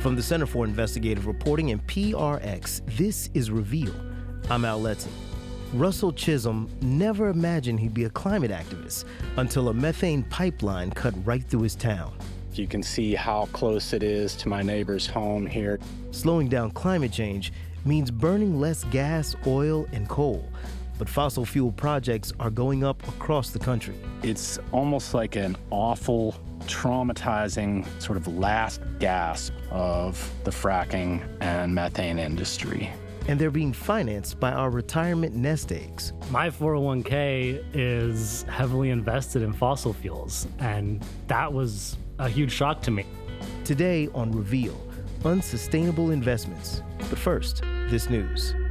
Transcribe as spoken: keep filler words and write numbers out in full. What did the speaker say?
From the Center for Investigative Reporting and P R X, this is Reveal. I'm Al Letson. Russell Chisholm never imagined he'd be a climate activist until a methane pipeline cut right through his town. You can see how close it is to my neighbor's home here. Slowing down climate change means burning less gas, oil, and coal. But fossil fuel projects are going up across the country. It's almost like an awful, traumatizing sort of last gasp of the fracking and methane industry. And they're being financed by our retirement nest eggs. My four oh one k is heavily invested in fossil fuels, and that was a huge shock to me. Today on Reveal, unsustainable investments. But first, this news.